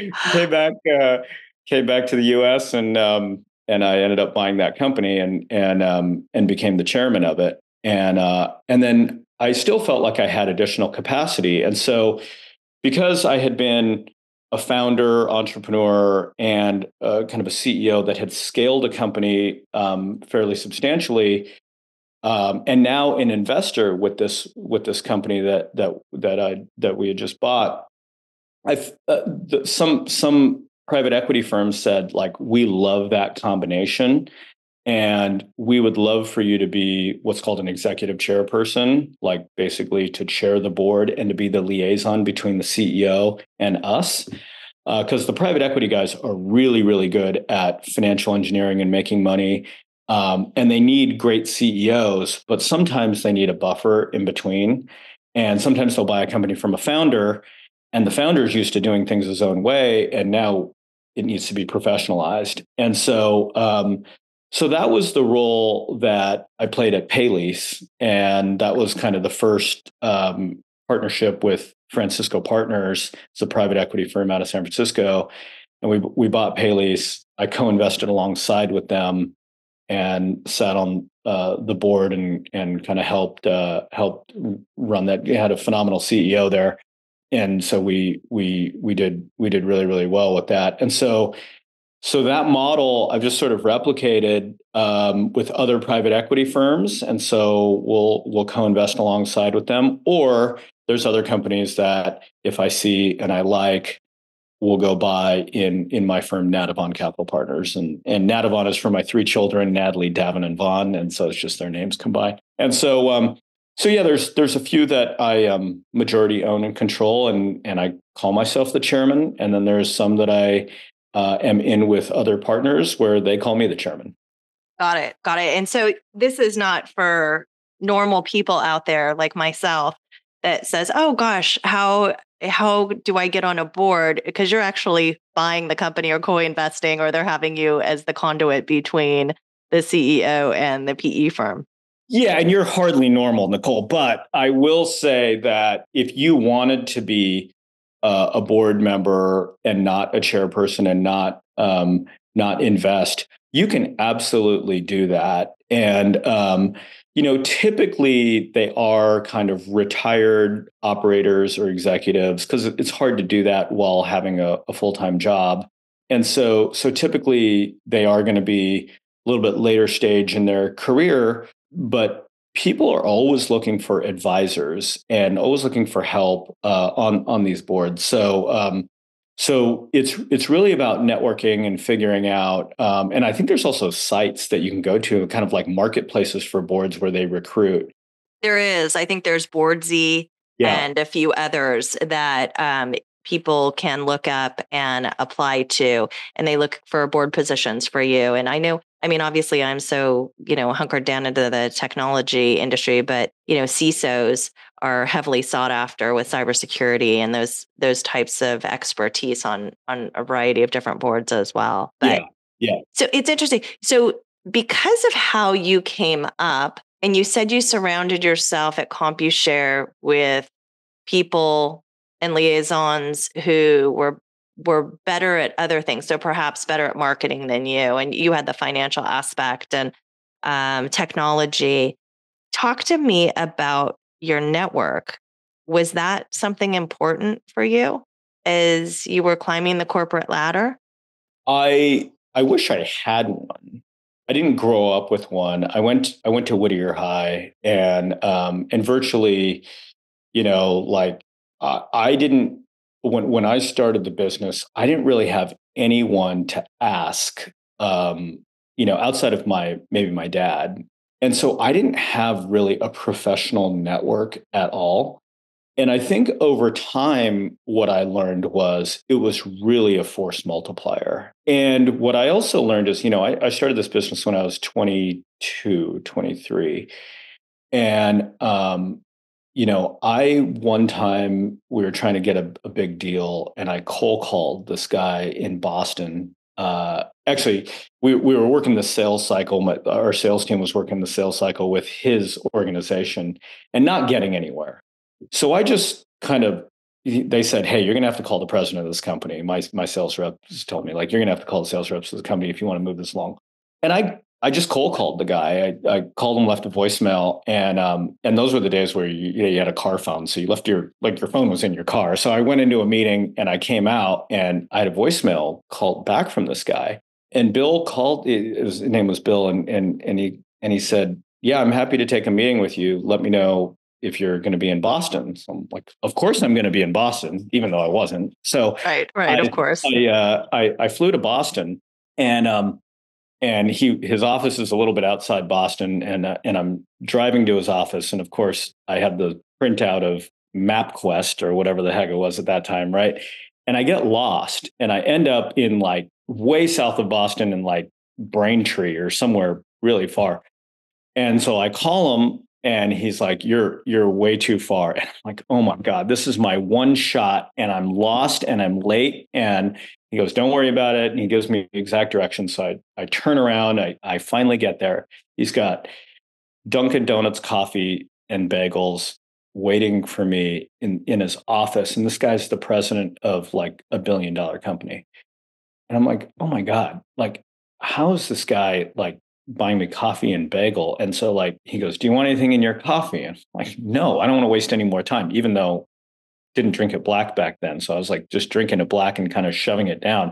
came back to the US, and I ended up buying that company, and became the chairman of it. And then I still felt like I had additional capacity. And so because I had been a founder, entrepreneur, and kind of a CEO that had scaled a company fairly substantially, and now an investor with this company that we had just bought, some private equity firms said, like, we love that combination, and we would love for you to be what's called an executive chairperson, like basically to chair the board and to be the liaison between the CEO and us. Because the private equity guys are really, really good at financial engineering and making money. And they need great CEOs, but sometimes they need a buffer in between. And sometimes they'll buy a company from a founder, and the founder is used to doing things his own way, and now it needs to be professionalized. And so that was the role that I played at Paylease, and that was kind of the first partnership with Francisco Partners. It's a private equity firm out of San Francisco, and we bought Paylease. I co-invested alongside with them and sat on the board and kind of helped run that. We had a phenomenal CEO there, and so we did really, really well with that. And so that model I've just sort of replicated with other private equity firms, and so we'll co-invest alongside with them. Or there's other companies that if I see and I like, we'll go buy in my firm, Natavon Capital Partners, and Natavon is for my three children, Natalie, Davin, and Vaughn, and so it's just their names combined. And so yeah, there's a few that I majority own and control, and I call myself the chairman, and then there's some that I am in with other partners where they call me the chairman. Got it. And so this is not for normal people out there like myself that says, oh gosh, how do I get on a board? Because you're actually buying the company or co-investing, or they're having you as the conduit between the CEO and the PE firm. Yeah, and you're hardly normal, Nicole. But I will say that if you wanted to be a board member and not a chairperson and not not invest. You can absolutely do that. And, typically they are kind of retired operators or executives because it's hard to do that while having a full-time job. And so typically they are going to be a little bit later stage in their career, but people are always looking for advisors and always looking for help on these boards. So it's really about networking and figuring out. And I think there's also sites that you can go to, kind of like marketplaces for boards where they recruit. There is. I think there's Boardsy Yeah. and a few others that people can look up and apply to, and they look for board positions for you. And obviously I'm so, hunkered down into the technology industry, but, CISOs are heavily sought after with cybersecurity and those types of expertise on a variety of different boards as well. But Yeah. so it's interesting. So because of how you came up, and you said you surrounded yourself at CompuShare with people and liaisons who were better at other things, so perhaps better at marketing than you, and you had the financial aspect and technology. Talk to me about your network. Was that something important for you as you were climbing the corporate ladder? I wish I had one. I didn't grow up with one. I went to Whittier High, and virtually, I didn't, when I started the business, I didn't really have anyone to ask, outside of maybe my dad. And so I didn't have really a professional network at all. And I think over time, what I learned was it was really a force multiplier. And what I also learned is, I started this business when I was 22, 23. And, I one time we were trying to get a big deal and I cold called this guy in Boston. Actually, we were working the sales cycle. Our sales team was working the sales cycle with his organization and not getting anywhere. So I just they said, "Hey, you're going to have to call the president of this company." My sales rep just told me, like, "You're going to have to call the sales reps of the company if you want to move this along." And I just cold called the guy. I called him, left a voicemail, and those were the days where you had a car phone, so you left your phone was in your car. So I went into a meeting and I came out and I had a voicemail called back from this guy. And Bill called. His name was Bill, and he said, "Yeah, I'm happy to take a meeting with you. Let me know if you're going to be in Boston." So I'm like, "Of course I'm going to be in Boston," even though I wasn't. So Right, of course. I flew to Boston, and his office is a little bit outside Boston, and I'm driving to his office, and of course I have the printout of MapQuest or whatever the heck it was at that time, right? And I get lost, and I end up in like way south of Boston in like Braintree or somewhere really far. And so I call him and he's like, you're way too far. And I'm like, "Oh my God, this is my one shot and I'm lost and I'm late." And he goes, "Don't worry about it." And he gives me the exact direction. So I turn around, I finally get there. He's got Dunkin' Donuts coffee and bagels waiting for me in his office. And this guy's the president of like $1 billion company. And I'm like, "Oh my God, like, how is this guy like buying me coffee and bagel?" And so like he goes, "Do you want anything in your coffee?" And I'm like, "No, I don't want to waste any more time," even though I didn't drink it black back then. So I was like just drinking it black and kind of shoving it down.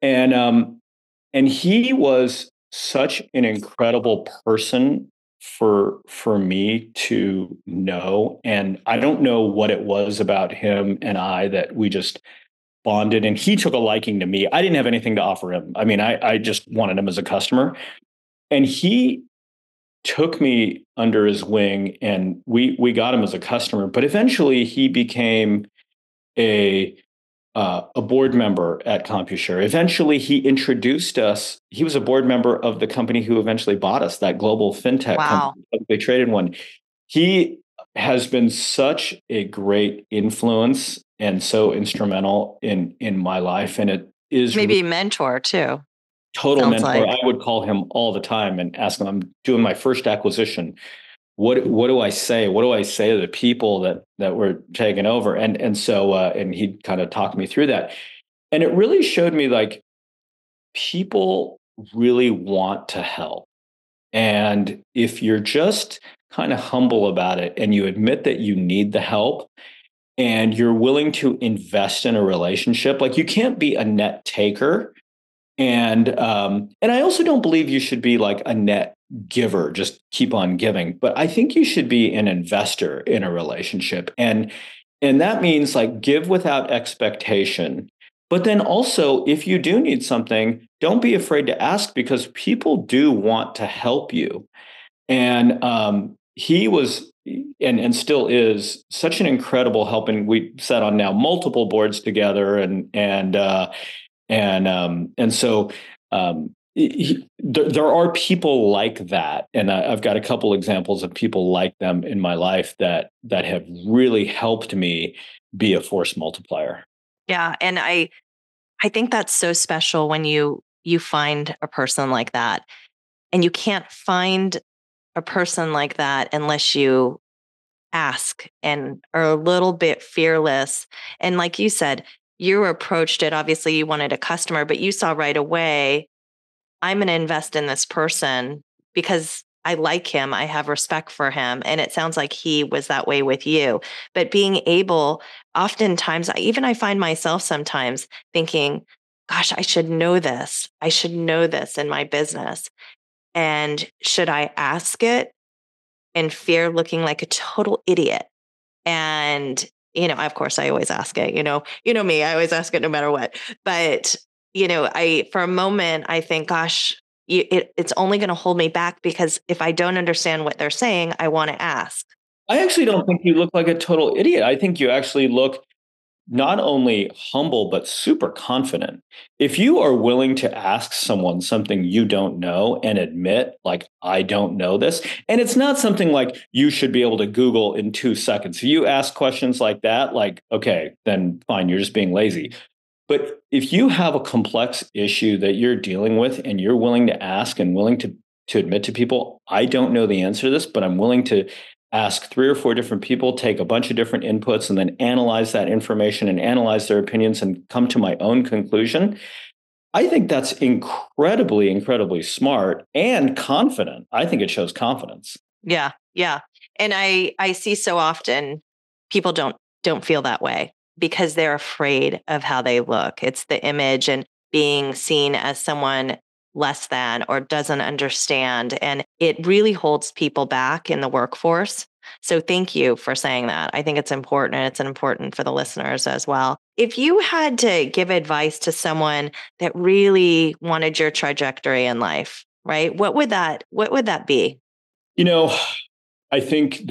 And he was such an incredible person for me to know. And I don't know what it was about him and I that we just bonded, and he took a liking to me. I didn't have anything to offer him. I mean, I just wanted him as a customer, and he took me under his wing, and we got him as a customer. But eventually, he became a a board member at CompuShare. Eventually, he introduced us. He was a board member of the company who eventually bought us, that global fintech Wow. company, they traded one. He has been such a great influence and so instrumental in my life, and it is Maybe mentor too. total Sounds mentor. like. I would call him all the time and ask him, "I'm doing my first acquisition. What do I say? What do I say to the people that were taking over?" And so and he kind of talked me through that. And it really showed me like people really want to help. And if you're just kind of humble about it and you admit that you need the help and you're willing to invest in a relationship, like you can't be a net taker. And I also don't believe you should be like a net giver, just keep on giving. But I think you should be an investor in a relationship. And that means like give without expectation. But then also, if you do need something, don't be afraid to ask because people do want to help you. And he was and still is such an incredible help. And we sat on now multiple boards together and so there are people like that, and I've got a couple examples of people like them in my life that have really helped me be a force multiplier. Yeah, and I think that's so special when you find a person like that. And you can't find a person like that unless you ask and are a little bit fearless. And like you said, you approached it. Obviously, you wanted a customer, but you saw right away, I'm going to invest in this person because I like him. I have respect for him. And it sounds like he was that way with you. But being able, oftentimes, I find myself sometimes thinking, gosh, I should know this. I should know this in my business. And should I ask it in fear looking like a total idiot? And, of course, I always ask it, me, I always ask it no matter what. But, for a moment, I think, gosh, it's only going to hold me back because if I don't understand what they're saying, I want to ask. I actually don't think you look like a total idiot. I think you actually look not only humble, but super confident. If you are willing to ask someone something you don't know and admit, like, I don't know this, and it's not something like you should be able to Google in 2 seconds. If you ask questions like that, like, okay, then fine, you're just being lazy. But if you have a complex issue that you're dealing with and you're willing to ask and willing to admit to people, I don't know the answer to this, but I'm willing to ask 3 or 4 different people, take a bunch of different inputs, and then analyze that information and analyze their opinions and come to my own conclusion. I think that's incredibly, incredibly smart and confident. I think it shows confidence. Yeah. Yeah. And I see so often people don't feel that way because they're afraid of how they look. It's the image and being seen as someone less than or doesn't understand. And it really holds people back in the workforce. So thank you for saying that. I think it's important and it's important for the listeners as well. If you had to give advice to someone that really wanted your trajectory in life, right? What would that be? I think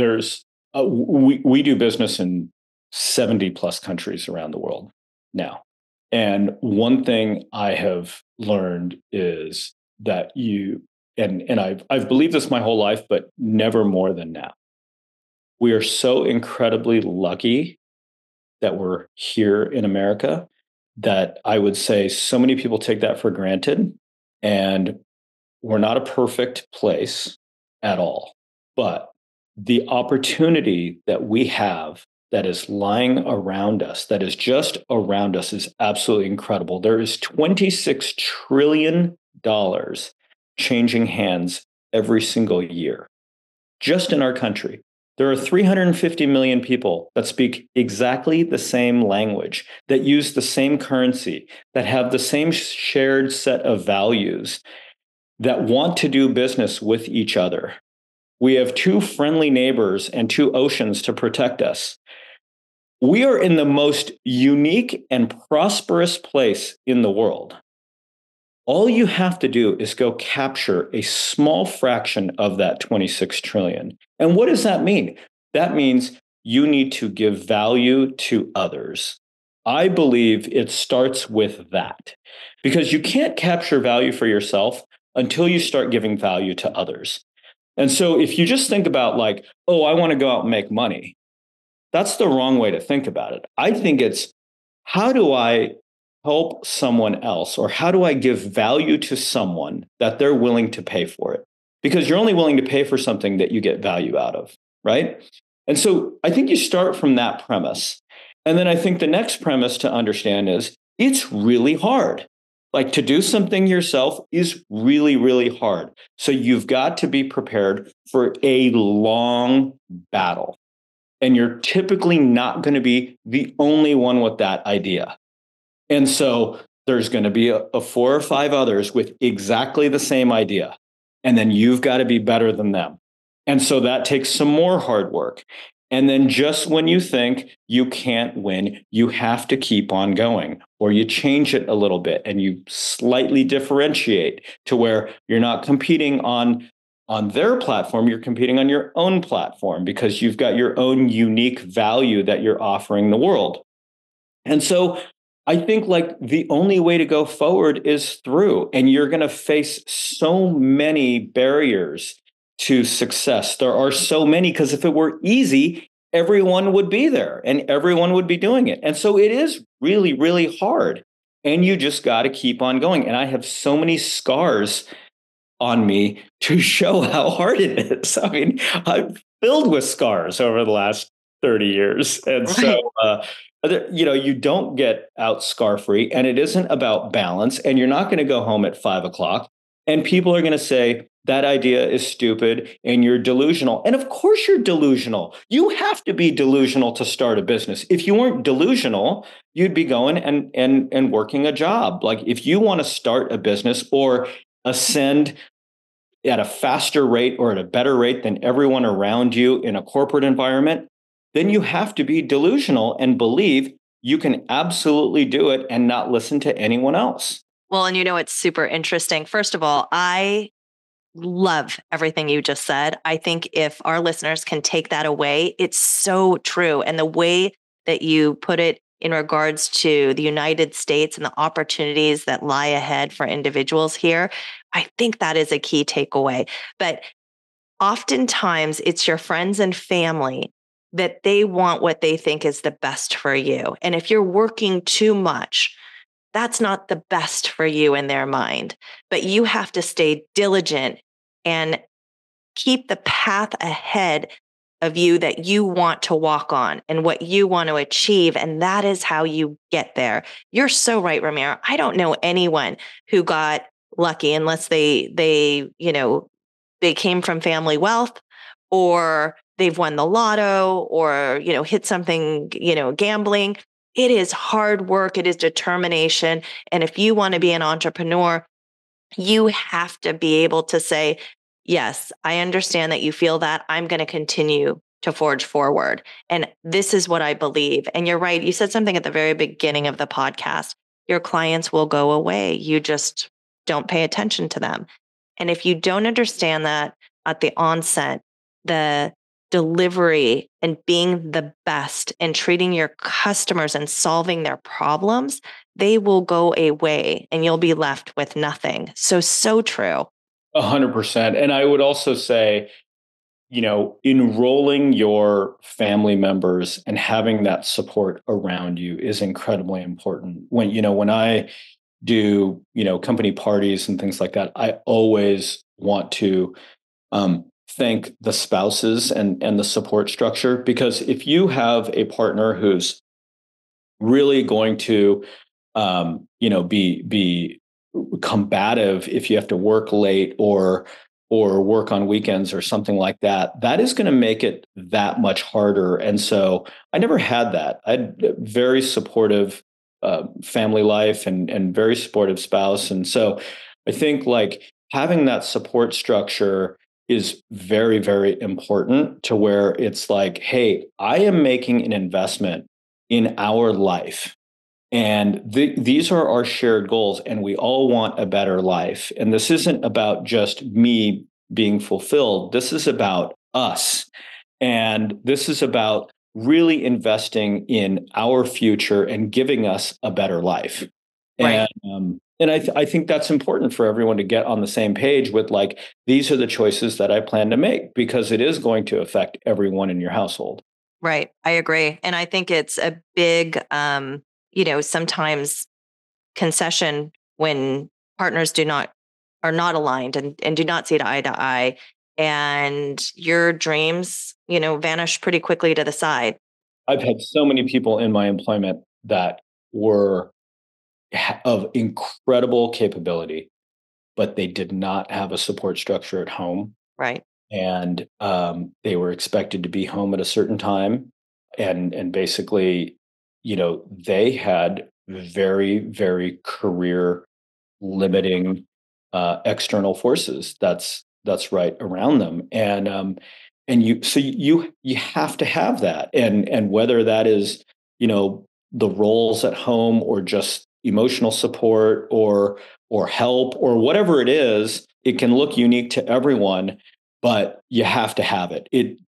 we do business in 70 plus countries around the world now. And one thing I have learned is that and I've believed this my whole life, but never more than now. We are so incredibly lucky that we're here in America that I would say so many people take that for granted. And we're not a perfect place at all. But the opportunity that we have that is lying around us, that is just around us, is absolutely incredible. There is $26 trillion changing hands every single year, just in our country. There are 350 million people that speak exactly the same language, that use the same currency, that have the same shared set of values, that want to do business with each other. We have 2 friendly neighbors and 2 oceans to protect us. We are in the most unique and prosperous place in the world. All you have to do is go capture a small fraction of that 26 trillion. And what does that mean? That means you need to give value to others. I believe it starts with that because you can't capture value for yourself until you start giving value to others. And so if you just think about like, oh, I want to go out and make money, that's the wrong way to think about it. I think it's, how do I help someone else, or how do I give value to someone that they're willing to pay for it? Because you're only willing to pay for something that you get value out of, right? And so I think you start from that premise. And then I think the next premise to understand is it's really hard. Like to do something yourself is really, really hard. So you've got to be prepared for a long battle. And you're typically not going to be the only one with that idea. And so there's going to be a 4 or 5 others with exactly the same idea. And then you've got to be better than them. And so that takes some more hard work. And then just when you think you can't win, you have to keep on going, or you change it a little bit and you slightly differentiate to where you're not competing on their platform, you're competing on your own platform because you've got your own unique value that you're offering the world. And so I think like the only way to go forward is through, and you're going to face so many barriers to success. There are so many, because if it were easy, everyone would be there and everyone would be doing it. And so it is really, really hard. And you just got to keep on going. And I have so many scars on me to show how hard it is. I mean, I'm filled with scars over the last 30 years. And so, you don't get out scar free, and it isn't about balance. And you're not going to go home at 5 o'clock and people are going to say, that idea is stupid and you're delusional. And of course you're delusional. You have to be delusional to start a business. If you weren't delusional, you'd be going and working a job. Like if you want to start a business or ascend at a faster rate or at a better rate than everyone around you in a corporate environment, then you have to be delusional and believe you can absolutely do it and not listen to anyone else. Well, and it's super interesting. First of all, I love everything you just said. I think if our listeners can take that away, it's so true. And the way that you put it in regards to the United States and the opportunities that lie ahead for individuals here, I think that is a key takeaway. But oftentimes it's your friends and family that they want what they think is the best for you. And if you're working too much, that's not the best for you in their mind. But you have to stay diligent and keep the path ahead of you that you want to walk on and what you want to achieve. And that is how you get there. You're so right, Ramiro. I don't know anyone who got lucky unless they came from family wealth, or they've won the lotto, or, hit something, gambling. It is hard work. It is determination. And if you want to be an entrepreneur, you have to be able to say, yes, I understand that you feel that. I'm going to continue to forge forward. And this is what I believe. And you're right. You said something at the very beginning of the podcast. Your clients will go away. You just don't pay attention to them. And if you don't understand that at the onset, the delivery and being the best and treating your customers and solving their problems, they will go away and you'll be left with nothing. So true. 100%. And I would also say, enrolling your family members and having that support around you is incredibly important. When I do, company parties and things like that, I always want to thank the spouses and the support structure, because if you have a partner who's really going to be combative if you have to work late or work on weekends or something like that, that is going to make it that much harder. And so I never had that. I had a very supportive family life and very supportive spouse. And so I think like having that support structure is very, very important, to where it's like, hey, I am making an investment in our life. And these are our shared goals, and we all want a better life. And this isn't about just me being fulfilled. This is about us. And this is about really investing in our future and giving us a better life. Right. And I think that's important for everyone to get on the same page with, like, these are the choices that I plan to make, because it is going to affect everyone in your household. Right. I agree. And I think it's a big, sometimes concession when partners are not aligned and do not see eye to eye, and your dreams, vanish pretty quickly to the side. I've had so many people in my employment that were of incredible capability, but they did not have a support structure at home. Right. And they were expected to be home at a certain time. And basically, they had very, very career limiting external forces that's right around them. And you have to have that. And whether that is, the roles at home or just emotional support or help or whatever it is, it can look unique to everyone, but you have to have it.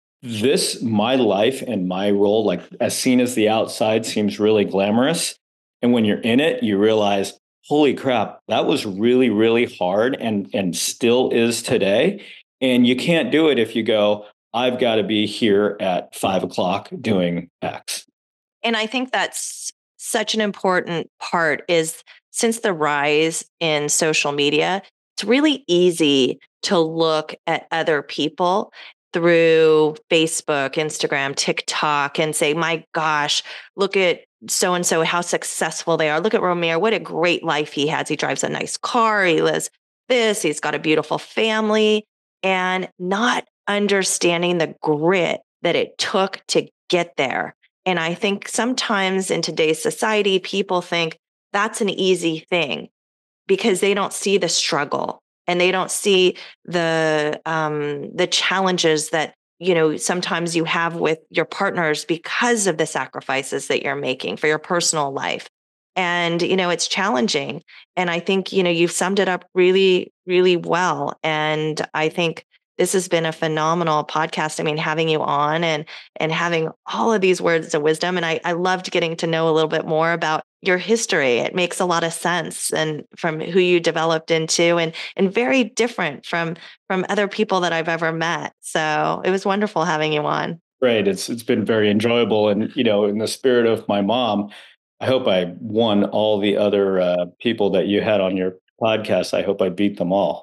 My life and my role, like as seen as the outside, seems really glamorous. And when you're in it, you realize, holy crap, that was really, really hard and still is today. And you can't do it if you go, I've got to be here at 5 o'clock doing X. And I think that's such an important part is since the rise in social media, it's really easy to look at other people through Facebook, Instagram, TikTok, and say, my gosh, look at so-and-so, how successful they are. Look at Romare, what a great life he has. He drives a nice car. He lives this, he's got a beautiful family, and not understanding the grit that it took to get there. And I think sometimes in today's society, people think that's an easy thing because they don't see the struggle and they don't see the challenges that sometimes you have with your partners because of the sacrifices that you're making for your personal life. And it's challenging. And I think you've summed it up really, really well. And I think this has been a phenomenal podcast. I mean, having you on and having all of these words of wisdom. And I loved getting to know a little bit more about your history. It makes a lot of sense and from who you developed into and very different from other people that I've ever met. So it was wonderful having you on. Great. It's been very enjoyable. And, in the spirit of my mom, I hope I won all the other people that you had on your podcast. I hope I beat them all.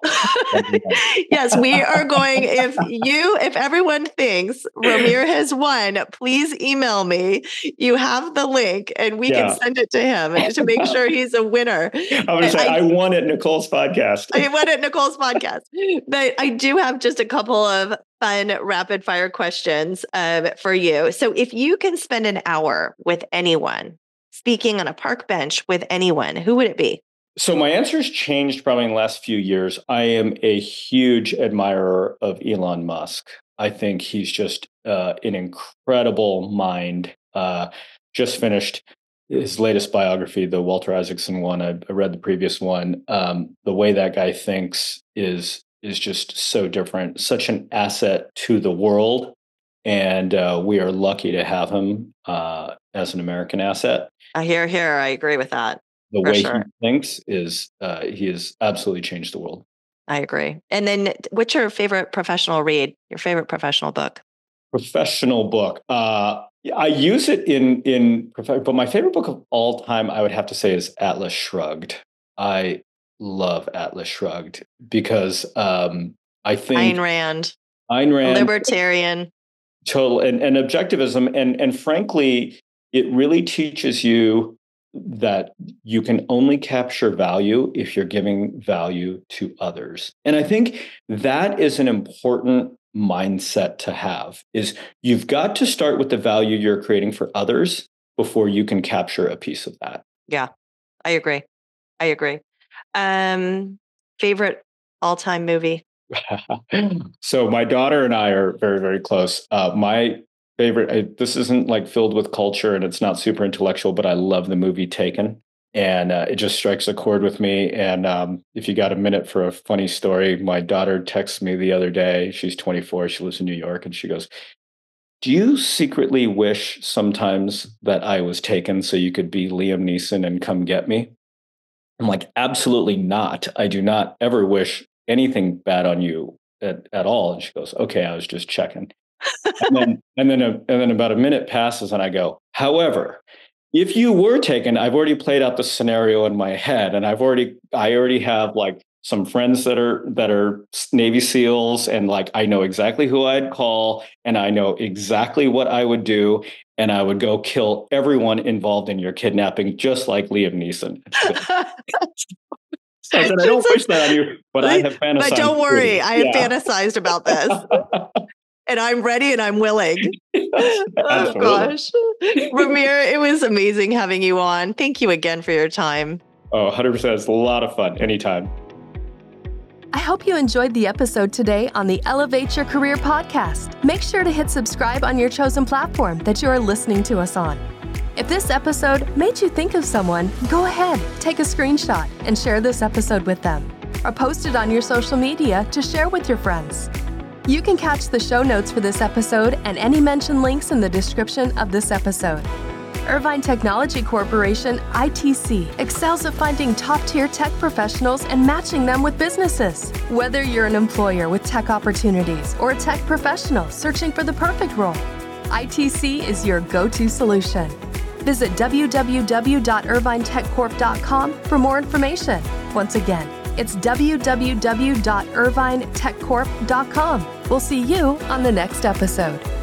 Yes, we are going. If everyone thinks Romare has won, please email me. You have the link and we can send it to him to make sure he's a winner. I'm going to say I won at Nicole's podcast. I won at Nicole's podcast. But I do have just a couple of fun rapid fire questions for you. So if you can spend an hour with anyone, speaking on a park bench with anyone, who would it be? So my answer's changed probably in the last few years. I am a huge admirer of Elon Musk. I think he's just an incredible mind. Just finished his latest biography, the Walter Isaacson one. I read the previous one. The way that guy thinks is just so different, such an asset to the world. And we are lucky to have him as an American asset. I agree with that. The way he thinks is he has absolutely changed the world. I agree. And then what's your favorite professional read, your favorite professional book? Professional book. I use it but my favorite book of all time, I would have to say, is Atlas Shrugged. I love Atlas Shrugged because I think Ayn Rand, libertarian. Total and objectivism. And frankly, it really teaches you that you can only capture value if you're giving value to others. And I think that is an important mindset to have, is you've got to start with the value you're creating for others before you can capture a piece of that. Yeah, I agree. Favorite all-time movie? So my daughter and I are very, very close. My favorite, this isn't like filled with culture and it's not super intellectual, but I love the movie Taken. And it just strikes a chord with me. And if you got a minute for a funny story, my daughter texted me the other day. She's 24. She lives in New York. And she goes, do you secretly wish sometimes that I was taken so you could be Liam Neeson and come get me? I'm like, absolutely not. I do not ever wish anything bad on you at all. And she goes, okay, I was just checking. and then about a minute passes and I go, however, if you were taken, I've already played out the scenario in my head and I already have like some friends that are Navy SEALs, and like I know exactly who I'd call, and I know exactly what I would do, and I would go kill everyone involved in your kidnapping, just like Liam Neeson. So I said, I don't wish that on you, but I have fantasized. But don't worry, I have fantasized about this. And I'm ready and I'm willing. Oh, gosh. Ramir, it was amazing having you on. Thank you again for your time. Oh, 100%. It's a lot of fun. Anytime. I hope you enjoyed the episode today on the Elevate Your Career podcast. Make sure to hit subscribe on your chosen platform that you are listening to us on. If this episode made you think of someone, go ahead, take a screenshot and share this episode with them, or post it on your social media to share with your friends. You can catch the show notes for this episode and any mentioned links in the description of this episode. Irvine Technology Corporation, ITC, excels at finding top-tier tech professionals and matching them with businesses. Whether you're an employer with tech opportunities or a tech professional searching for the perfect role, ITC is your go-to solution. Visit www.irvinetechcorp.com for more information. Once again, it's www.irvinetechcorp.com. We'll see you on the next episode.